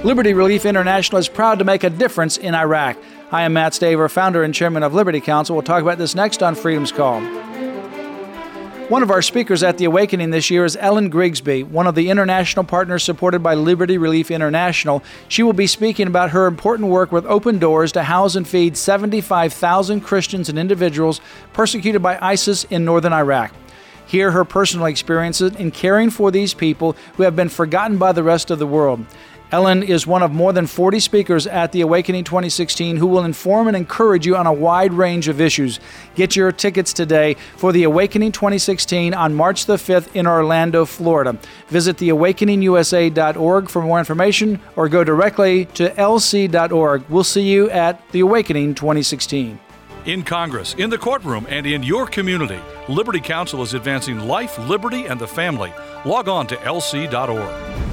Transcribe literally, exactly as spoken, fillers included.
Liberty Relief International is proud to make a difference in Iraq. I am Matt Staver, founder and chairman of Liberty Counsel. We'll talk about this next on Freedom's Call. One of our speakers at the Awakening this year is Ellen Grigsby, one of the international partners supported by Liberty Relief International. She will be speaking about her important work with Open Doors to house and feed seventy-five thousand Christians and individuals persecuted by ISIS in northern Iraq. Hear her personal experiences in caring for these people who have been forgotten by the rest of the world. Ellen is one of more than forty speakers at the Awakening twenty sixteen who will inform and encourage you on a wide range of issues. Get your tickets today for the Awakening twenty sixteen on March the fifth in Orlando, Florida. Visit the awakening u s a dot org for more information or go directly to l c dot org. We'll see you at the Awakening twenty sixteen. In Congress, in the courtroom, and in your community, Liberty Counsel is advancing life, liberty, and the family. Log on to l c dot org.